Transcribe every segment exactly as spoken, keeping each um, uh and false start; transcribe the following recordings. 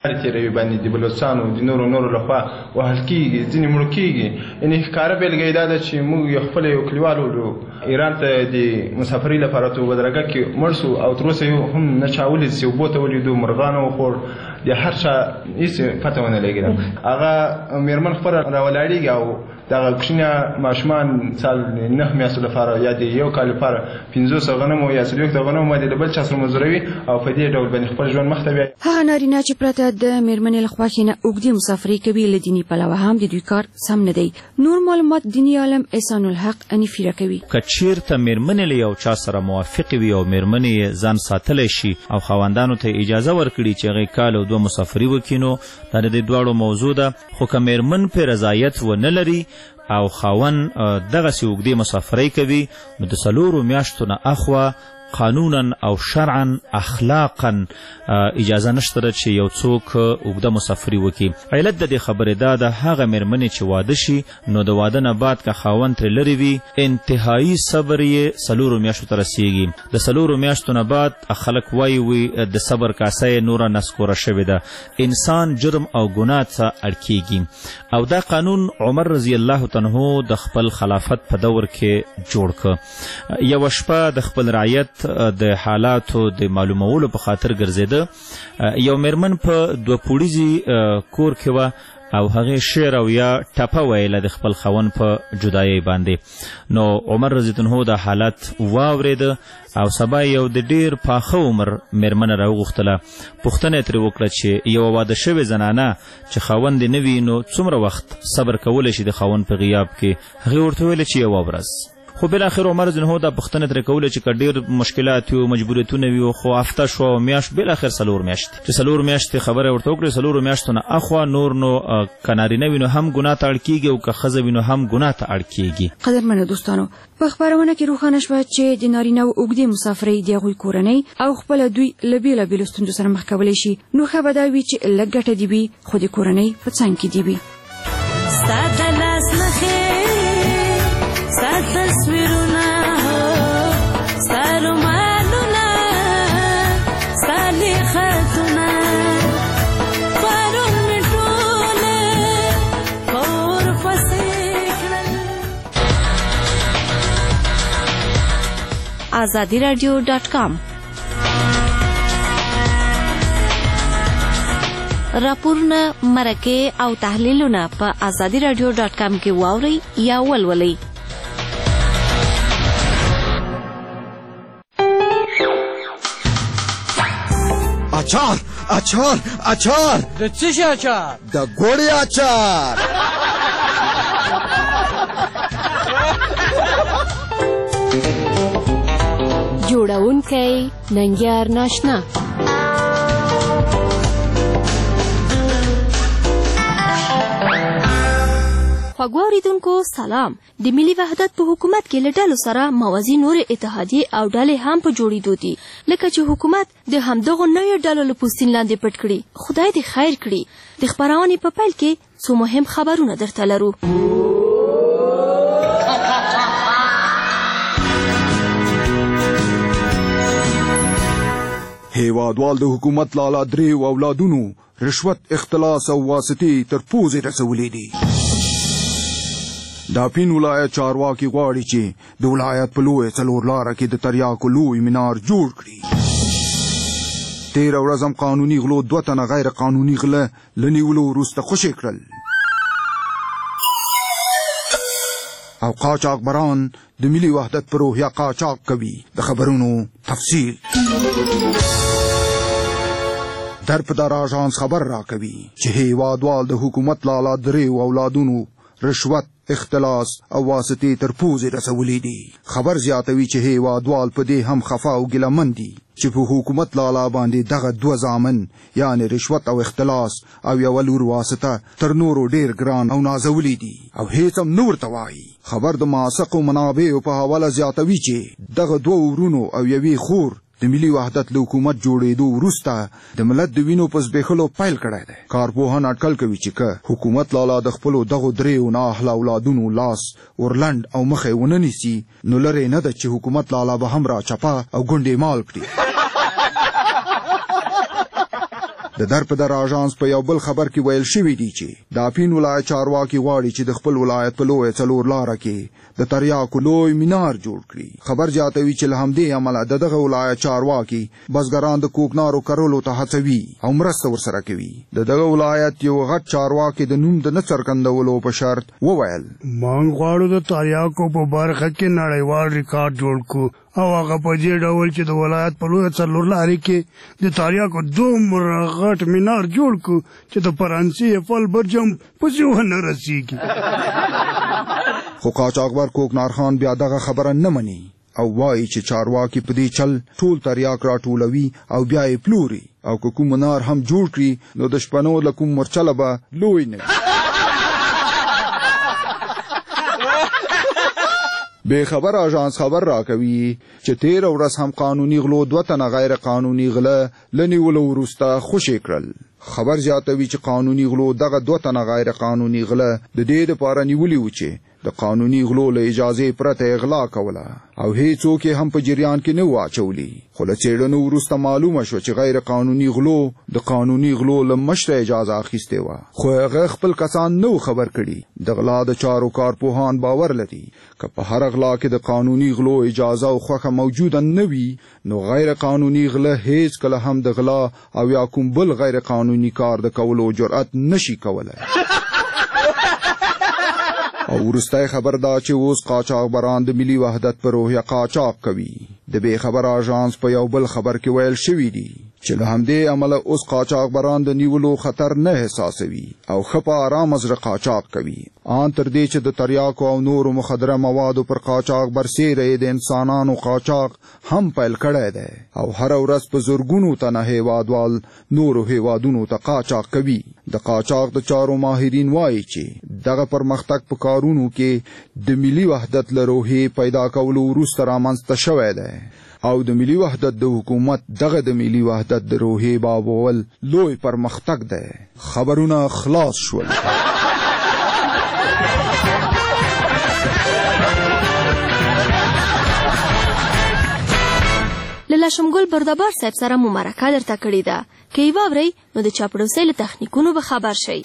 تیروي باندې د بلوچستانو د نورو نورو لخوا وهل کېږي، ځینې مړه کېږي. یعنې ښکاره بېلګه یې دا ده چې موږ یو خپل یو کلیوال ولو ایران ته د مسافرۍ لپاره تو بدرګه کې مړ شو او تر اوسه یو هم نه چا ولید چې اوبو ته ولیدو، مرغانو وخوړ، د هر چا هېڅ پته ونه لګېده. هغه مېرمن خپله راولاړېږي او دغه کوچني ماشومان مثال نهه میاشتو لپاره یا د یو کال لپاره پنځوس غنمو یا څلوېښت غنمو باندې له بل چا سره مزدوروي او په دې ډول باندې خپل ژوند مخ ته بیایي. هغه نارینه چې پرته د مېرمنې له خوښې نه اوږدې مسافرۍ کوي له دیني پلوه هم د دوی کار سم نه دی. نور معلومات دیني عالم احسان الحق انیفي راکوي. که چېرته مېرمنې له یو چا سره موافقې وي او مېرمنې یې ځان ساتلی شي او خاوندانو ته اجازه ورکړي چې هغې کال او دوه مسافري وکړي، نو دا د دې دواړو موضوع ده. خو که مېرمن پرې رضایت ونه لري او خاوند دغسې اوږدې مسافرۍ کوي، نو د څلورو میاشتو نه اخوا قانونا او شرعا اخلاقا اجازه نشته چې یو څوک اوږده مسافري وکړي. علت د دې خبرې دا ده هغه مېرمنې چې واده شي نو د واده نه بعد که خاوند ترې لرې وي انتهایي صبر یې څلورو میاشتو ته رسیږي. د څلورو میاشتو نه بعد خلک وایي وي د صبر کاسه یې نوره نسکوره شوې ده، انسان جرم او ګناه ته اړ کېږي. او دا قانون عمر رضی الله عنه د خپل خلافت په دور کې جوړ کړ. یوه شپه د خپل رعیت د حالاتو د معلومولو په خاطر ګرځېده. یو مېرمن په دوه پوړیزي کور کې وه او هغې شعر او یا ټپه ویله د خپل خاوند په جدایۍ باندې. نو عمر رضی الله عنه دا حالت واورېده او سبا یو د ډېر پاخه عمر مېرمنه راوغوښتله. پوښتنه یې ترې وکړه چې یوه واده شوې زنانه چې خاوند یې نه وي نو څومره وخت صبر کولی شي د خاوند په غیاب کې؟ هغې ورته ویله چې یوه ورځ. خو بالاخره عمر رضی الله عنه دا پوښتنه ترې کوله چې که ډېر مشکلات وي او مجبوریتونه وي خو هفته شوه او میاشت، بالاخر څلور میاشتې چې څلور میاشتې خبره ورته وکړې، څلورو میاشتو نه اخوا نور نو که نارینه وي نو هم ګناه ته اړ کېږي او که ښځه وي نو هم ګناه ته اړ کېږي. قدرمنو دوستانو، په خپرونه کې روښانه شوه چې د نارینه‌و اوږدې مسافرۍ د هغوی کورنۍ او خپله دوی له بېلابېلو ستونزو سره مخ کولی شي. نو ښه به دا وي چې لږ ګټه دې وي خو د کورنۍ په څنګ کې دې وي. آزادی رادیو ډاټ کام راپورونه، مرکې او تحلیلونه په آزادی رادیو ډاټ کام کې واورئ یا ولولئ. اچار اچار اچار د څه شي اچار؟ د ګوړې اچار. جوړونکی ننګیار ناشنا. خوږو اوریدونکو سلام. د ملي وحدت په حکومت کې له ډلو سره موازي نورې اتحادیې او ډلې هم په جوړېدو دي، لکه چې حکومت د همدغو نویو ډلو له پوستین لاندې پټ کړي. خدای دې خیر کړي. د خپرونې په پیل کې څو مهم خبرونه درته لرو. هیوادوال د حکومت لالا دریو اولادونو رشوت، اختلاس او واسطې تر پوزې رسولې دي. دا پین ولایت چارواکي غواړي چې د ولایت په لویه څلور لاره کې د تریاکو لوی مینار جوړ کړي. تېره ورځ هم قانوني غلو دوه تنه غیر قانوني غله له نیولو وروسته خوشي کړل. او قاچاقبران د ملي وحدت په روحیه قاچاق کوي. د خبرونو تفصیل در په دار آژانس خبر را کوي چې هیوادوال د حکومت لالا دریو اولادونو رشوت، اختلاس او واسطې تر پوزې رسولې دي. خبر زیاتوي چې هیوادوال په دې هم خفا او ګیلهمن دي چې په حکومت لالا باندې دغه دوه زامن یعنې رشوت او اختلاس او یوه لور واسطه تر نورو ډېر ګران او نازولي دي او هیڅ هم نه ورته وایي. خبر د معاصقو منابعو په حواله زیاتوي چې دغه دوه ورونو او یوې خور د ملي وحدت له حکومت جوړېدو وروسته د ملت د وینو په زبېښلو پیل کړی دی. کارپوهان اټکل کوي چې که حکومت لالا د خپلو دغو دریو نااهله اولادونو لاس ورلنډ او مخې ونه نیسي نو لرې نه ده چې حکومت لالا به هم را چپه او ګونډې مال کړي. د در په در آژانس په یو بل خبر کې ویل شوي دي چې د اپین ولایت چارواکي غواړي چې د خپل ولایت په لویه څلور لاره کې د تریاکو لوی مینار جوړ کړي. خبر زیاتوي چې له همدې امله د دغه ولایت چارواکي بزګران د کوکنارو کرلو ته هڅوي او مرسته ورسره کوي. د دغه ولایت یو غټ چارواکي د نوم د نه څرګندولو په شرط وویل موږ غواړو د تریاکو په برخه کې نړیوال ریکارډ جوړ کړو او هغه په دې ډول چې د ولایت په لویه څلور لارې کې د تریاکو دومره غټ مینار جوړ کړو چې د فرانسې ایفل برج هم پسې ونه رسېږي. خو قاچاقبر کوکنار خان بیا دغه خبره نه مني او وایي چې چارواکي په دې چل ټول تریاک راټولوي او بیا یې پلوري او که کوم منار هم جوړ کړي نو د شپنو له کوم مرچله به لوی نه وي. بے خبر آژانس خبر راکوي چې تیر ورځ هم قانوني غلو دوه تنه غیر قانوني غله لنیولو وروسته خوشې کړل. خبر زیاتوي چې قانوني غلو دغه دوه تنه غیر قانوني غله د دې لپاره نیولي و چې د قانوني غلو له اجازې پرته اغلا کوله او هیڅوک هم په جریان کې نه واچولي. خو له څېړنو وروسته معلومه شوه چې غیر قانوني غلو د قانوني غلو له مشره اجازه اخیستې وه خو هغه خپل کسان نه خبر کړي. د غلا د چارو کارپوهان باور لري که په هر غلا کې د قانوني غلو اجازه او خوښه موجوده نه وي نو غیر قانوني غله هیڅ کله هم د غلا او یا کوم بل غیر قانوني کار د کولو جرأت نشي کولی. او وروستی خبر دا چې اوس قاچاقبران د ملي وحدت په روحیه قاچاق کوي. د بې خبر آژانس په یو بل خبر کې ویل شوي دي چې له همدې امله اوس قاچاقبران د نیولو خطر نه احساسوي او ښه په ارامه زړه قاچاق کوي. آن تر دې چې د تریاکو او نورو مخدره موادو پر قاچاق برسېره یې د انسانانو قاچاق هم پیل کړی دی او هره ورځ په زرګونو تنه هیوادوال نورو هیوادونو ته قاچاق کوي. د قاچاق د چارو ماهرین وایي چې دغه پرمختګ په کارونو کې د ملي وحدت له روحیې پیدا کولو وروسته رامنځته شوی دی او د ملي وحدت د حکومت دغه د ملي وحدت د روحیې بابول لوی پرمختګ دی. خبرونه خلاص شول. له لاشمګل بردبار صاحب سره مو مرکه درته کړې ده. که یې واورئ نو د چاپړوسۍ له تخنیکونو به خبر شئ.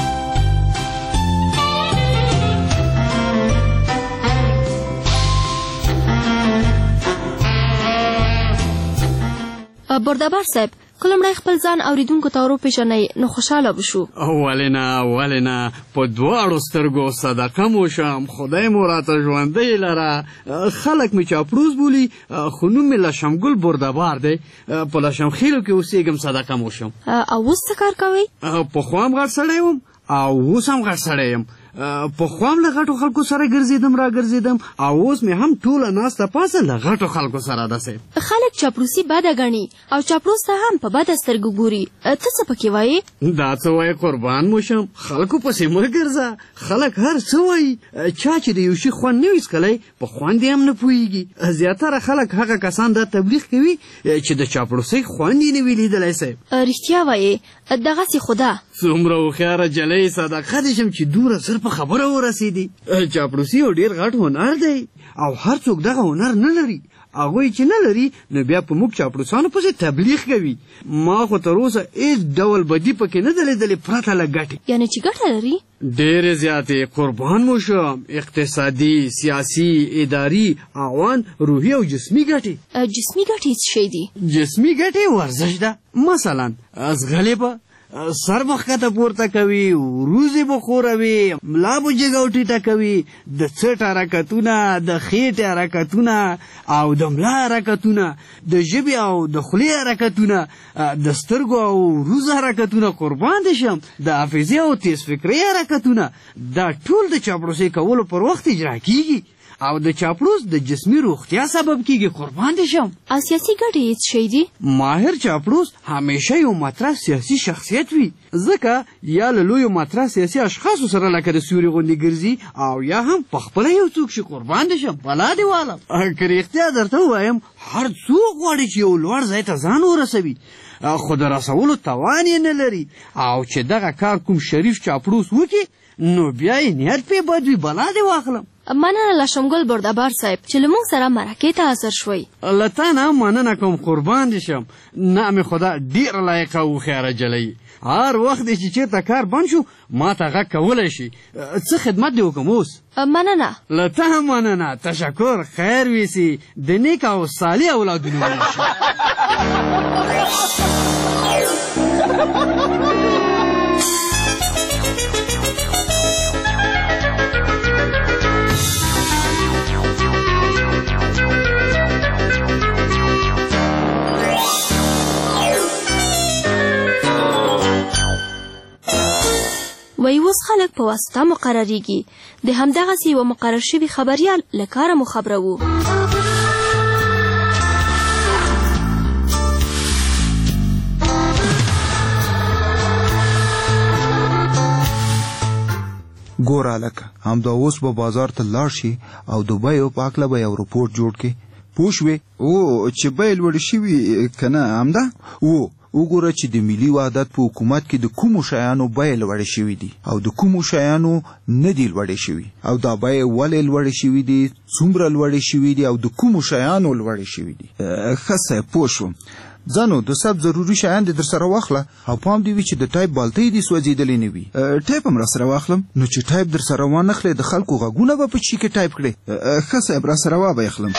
بردبار صاحب کله مړی خپل ځان اوریدونکو ته وروپېژنئ نو خوشحاله به شو. ولې نه ولې نه په دواړو سترګو صدقه مو شم خدای مو راته ژوندی لره. خلک مې چاپړوس بولي خو نوم مې لشمګل بردبار دی. په لشمخیلو کې اوسېږم صدقه مو شم. او اوس څه کار کوئ؟ پخوا هم غټ سړی وم او اوس هم غټ سړی یم. پخوا هم له غټو خلکو سره ګرځېدم را ګرځېدم او اوس مې هم ټوله ناسته پاسه له غټو خلکو سره داسې. خلک چاپلوسي بده ګڼي او چاپلوس ته هم په بده سترګو ګوري. ته څه پکې وایې؟ دا څه وایې قربان مو شم خلکو پسې مه ګرځه. خلک هر څه وایي. چا چې د یو شي خوند نه وي څکلی په خوند یې هم نه پوهېږي. زیاتره خلک هغه کسان دا تبلیغ کوي چې د چاپلوسۍ خوند یې نه وي لیدلی صاحب. رښتیا وایې دغسې خو ده. څومره هوښیاره جلۍ صدقه دې شم چې دومره زر په خبره ورسېدي. چاپلوسي یو ډېر غټ هنر دی او هر څوک دغه هنر نه لري. هغوی چې نه لري نو بیا په موږ چاپلوسانو پسې تبلیغ کوي. ما خو تر اوسه هېڅ ډول بدي پکې نه ده لیدلې پرته له ګټې. یعنې چې ګټه لري؟ ډېرې زیاتې قربان مو شم. اقتصادي سیاسي اداري عوان روحي او جسمي ګټې. جسمي ګټې څه شی دي؟ جسمي ګټې ورزش ده. مثلا ازغلې به سر مخکته پورته کوي وروځې به خوروي ملا به جګه ټیټه کوي د څټ حرکتونه د خېټې حرکتونه او د ملا حرکتونه د ژبې او د خولې حرکتونه د سترګو او وروځو حرکتونه قربان دې شم د حافظې او تیز فکرۍ حرکتونه دا ټول د چاپلوسۍ کولو پر وخت اجرا کیږي او د چاپلوس د جسمي روغتیا سبب کیږي قربان دې شم. او سیاسي ګټې یې څه شی دي؟ ماهر چاپلوس همیشه یو مطرح سیاسي شخصیت وي ځکه یا له لویو مطرح سیاسي اشخاصو سره لکه د سیوري غوندې ګرځي او یا هم پخپله یو څوک شي قربان دې شم. بلا دې والم که رښتیا درته ووایم هر څوک غواړي چې یو لوړ ځای ته ځان ورسوي خو د رسولو توان یې نه لري او چې دغه کار کوم شریف چاپلوس وکړي نو بیا یې نیت پې بد وي. بلا دې واخلم. مننه له شمګل بردبار صاحب چې له موږ سره مرکې ته حاضر شوئ. له تا نه مننه کوم، قربان دې شم. نعم خدا ډېره لایقه او هوښیاره جلۍ. هر وخت دی چې چېرته کار بند شو ما ته غږ کولی شي. څه خدمت دې وکړم اوس؟ مننه. له تا هم مننه. تشکر. خیر ویسي. د نیک او صالح اولادونه وشي. وی اوس خلک په واسطه مقرریږي. د همدغسې یوه مقرر شوي خبریال له کاره مو خبروو. ګوره هلکه، همدا اوس به بازار ته لاړ شي او د بیو په هکله به یو رپورټ جوړ کړي. پوه شوې؟ او چې بیې لوړې شوي که نه همدا و وګوره چې د ملي وحدت په حکومت کې د کومو شیانو بیې لوړې شوي دي او د کومو شیانو نه دي لوړې شوي، او دا بیې ولې لوړې شوي دي، څومره لوړې شوي دي او د کومو شیانو لوړې شوي دي. ښه صاحب پوه شوم. ځانو د سب ضروري شیان دې در سره واخله او پام دې وي چې د ټایپ بالتۍ دې سوځېدلې نه وي. ټایپ هم را سره واخلم. نو چې ټایپ در سره وانخلې د خلکو غږونه به په چي کې ټایپ کړې. ښه صاحب را سره وابه اخلم.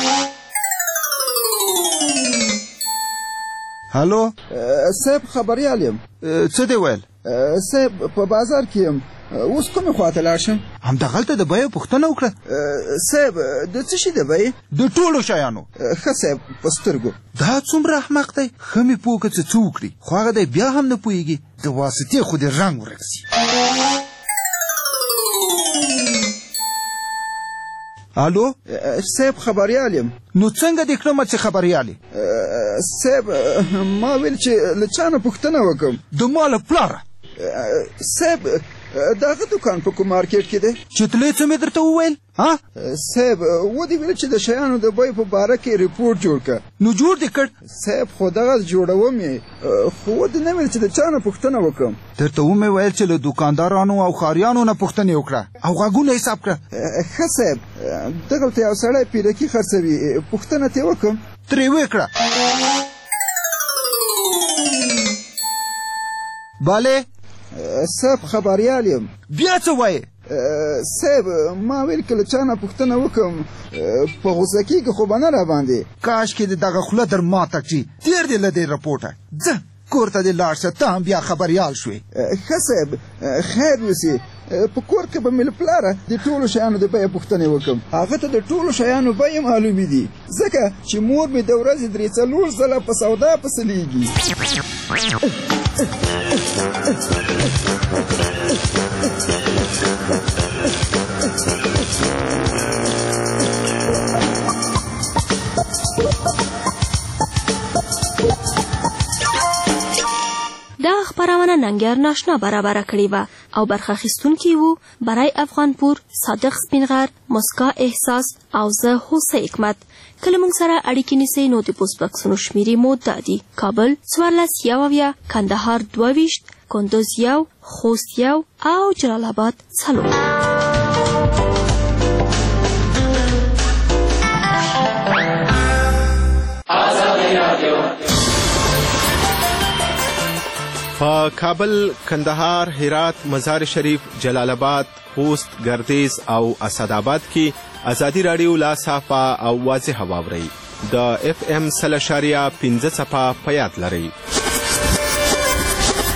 هلو صاحب خبریال یم. څه دی ویل؟ صاحب په بازار کې یم. اوس کومې خواته لاړ شم؟ همدغلته د بیو پوښتنه وکړه. صاحب د څه شي د بیې؟ د ټولو شیانو. ښه صاحب په سترګو. دا څومره احمق دی. ښه مې پوه کړه چې څه وکړي، خو هغه دی بیا هم نه پوهېږي. د واسطې خو دې رنګ ورک سي. الو صاحب خبریال یم. نو څنګه دې کړمه چې خبریال یې؟ صاحب ما ویل چې له چا نه پوښتنه وکړم. د ما له پلاره. صاحب د هغه دوکان په کوم مارکیټ کې دی چې تلې څه مې درته وویل؟ ها صاحب ودې ویل چې د شیانو د بیې په باره کې ریپورټ جوړ کړه. نو جوړ دې کړ؟ صاحب خو دغه جوړوم یې، خو ودې نه ویل چې د چا نه پوښتنه وکړم. درته ومې ویل چې له دوکاندارانو او ښاریانو نه پوښتنې وکړه او غږونه حساب کړه. ښه صاحب دغلته یو سړی پیرکي خرڅوي، پوښتنه ترې وکړم. ترې وکړه. بالې صاحب خبریال یم. بیا څه وایې؟ صاحب ما ویل که له چا نه پوښتنه وکړم په غوسه کېږي خو به نه راباندې. کاشکې د دغه خوله در ماته کړي. تېر دې له دې رپورټه. ځه کور ته دې لاړ شه، ته هم بیا خبریال شوې. ښه صاحب خیر وسي. په کور کې به مې له پلاره د ټولو شیانو د بیې پوښتنې وکړم. هغه ته د ټولو شیانو بیې معلومې دي، ځکه چې مور مې د ورځې درې څلور ځله په سودا پسې لیږي. دا خبرونه ننګیار ناشنا برابر کړې وه او برخه اخیستونکي وو برای افغانپور، صادق سپینغر، مسکا احساس او زه هوسه حکمت. کله موږ سره اړیکې نیسئ نو د پوسټ بکسونو شمیرې مو دا دي: کابل څوارلس یو اویا، کندهار دوه ویشت، کندوز یو، خوست یو او جلال آباد څلور. په کابل، کندهار، هرات، مزار شریف، جلال آباد، خوست، ګردیز او اسداباد کې ازادي راډیو لا صافه او واضحه واورئ. د اف ام سل اشاریه پنځه څپه په یاد لرئ.